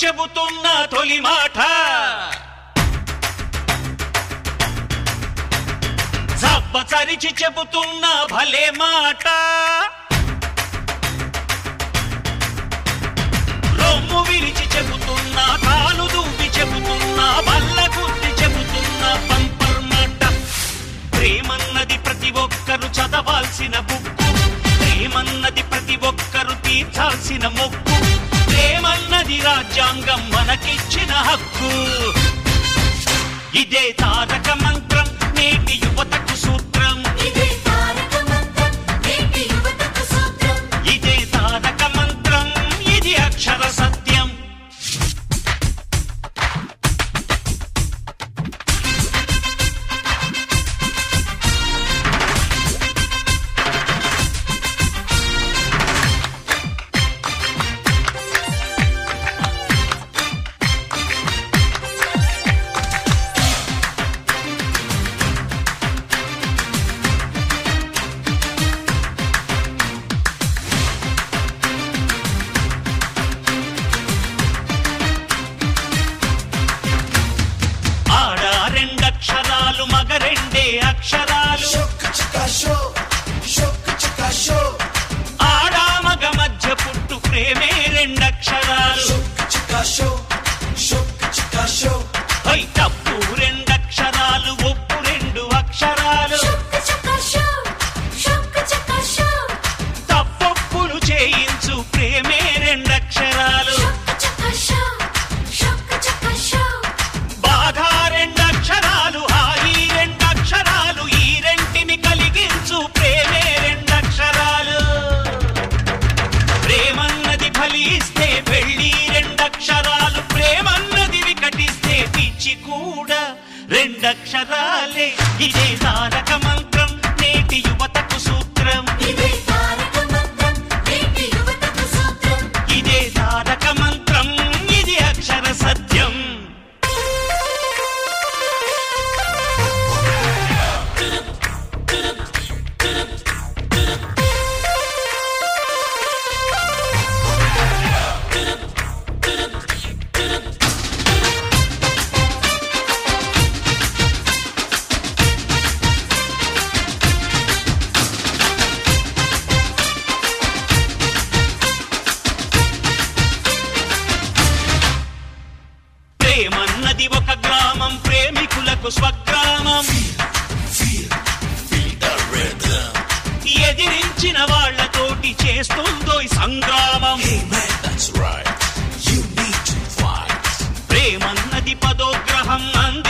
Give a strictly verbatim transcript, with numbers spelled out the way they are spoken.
చెబుతున్న తొలి మాట జబ్బచరిచి చెబుతున్న భలే మాట రొమ్ము విరిచి చెబుతున్నా కాలు దూపి చెబుతున్నా బల్ల గుద్ది చెబుతున్నా పంపర్ మాట ప్రేమన్నది ప్రతి ఒక్కరు చదవాల్సిన బుక్కు ప్రేమన్నది ప్రతి ఒక్కరు తీర్చాల్సిన మొక్కు ప్రేమన్నది రాజ్యాంగం మనకిచ్చిన హక్కు ఇదే తారక మంత్రం నేటి యువతకు సూత్రం ఇదే తారక మంత్రం నేటి యువతకు సూత్రం ఇదే తారక మంత్రం ఇది అక్షర సత్యం అక్షరాలు మగ రెండే అక్షరాలు ఆడా మగ మధ్య పుట్టు ప్రేమే రెండక్షరాలు తప్పు రెండక్షరాలు ఒప్పు రెండు అక్షరాలు తప్పొప్పులు చేయించు ప్రేమే రెండక్షరాలు బాధ రెండక్షరాలు హాయి రెండక్షరాలు ఈ రెంటిని కలిగించు ప్రేమే రెండక్షరాలు ప్రేమన్నది ఫలిస్తే పెళ్ళి రెండక్షరాలు ప్రేమన్నది వికటిస్తే పిచ్చి కూడా రెండక్షరాలే ఇదే తారక మంత్రం నేటి యువతకు సూత్రం ఇదే తారక మంత్రం నేటి యువతకు సూత్రం ఇదే తారక మంత్రం ఇది అక్షర సత్యం ప్రేమన్నది ఒక గ్రామం ప్రేమికులకు స్వగ్రామం ఎదిరించిన వాళ్లతోటి చేస్తుందో సంగ్రామం ప్రేమన్నది పదోగ్రహం అంది